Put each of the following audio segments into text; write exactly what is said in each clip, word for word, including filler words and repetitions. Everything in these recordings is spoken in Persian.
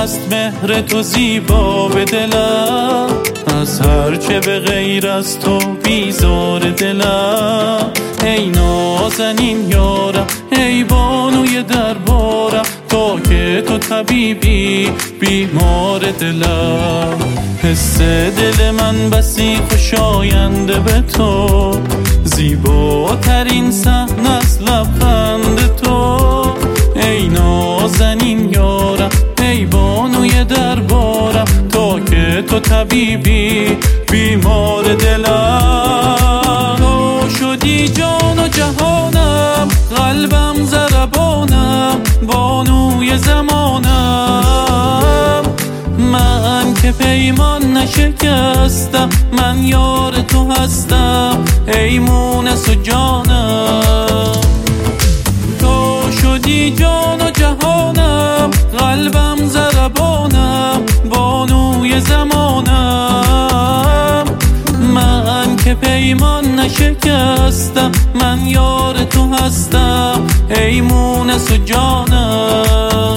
هست مهر تو زیبا به دلم، از هرچه به غیر از تو بیزار دلم. ای نازنین یارم، ای بانوی دربارم، تا که تو طبیبی بیمار دلم. حس دل من بسی خوشاینده به تو، زیباترین صحنه از لبخند تو. ای نازنین یارم، ای بانوی دربارم، تا که تو طبیبی بیمار دلم. تو شدی جان و جهانم، قلبم ضربانم، بانوی زمانم. من که پیمان نشکستم، من یار تو هستم، ای مونس و جانم. تو شدی جان و جهانم، قلبم ضربانم، بانوی زمانم. من که پیمان نشکستم، من یار تو هستم، ای مونس و جانم.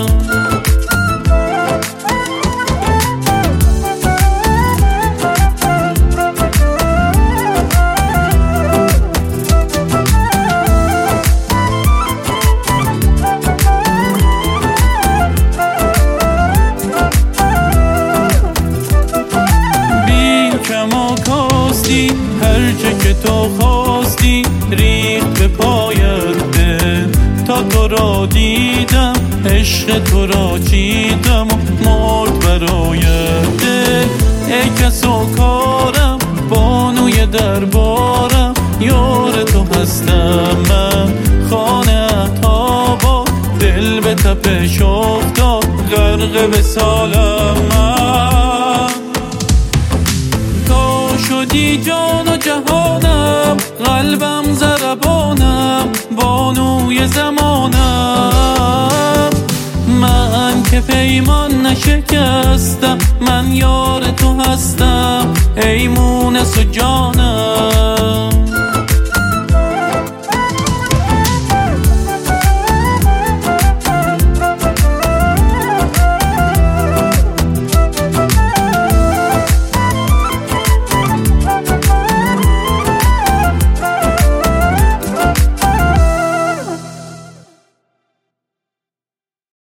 هر چه که تو خواستی ریخت به پایت دل، تا تو را دیدم عشق تو را چیدم و مرد برای دل. ای کس و کارم، بانوی دربارم، یار تو هستم من، خانه آباد، دل به تپش افتاد، غرق به سالم من. شدی جان و جهانم، قلبم ضربانم، بانوی زمانم. من که پیمان نشکستم، من یار تو هستم، ای مونس و جانم.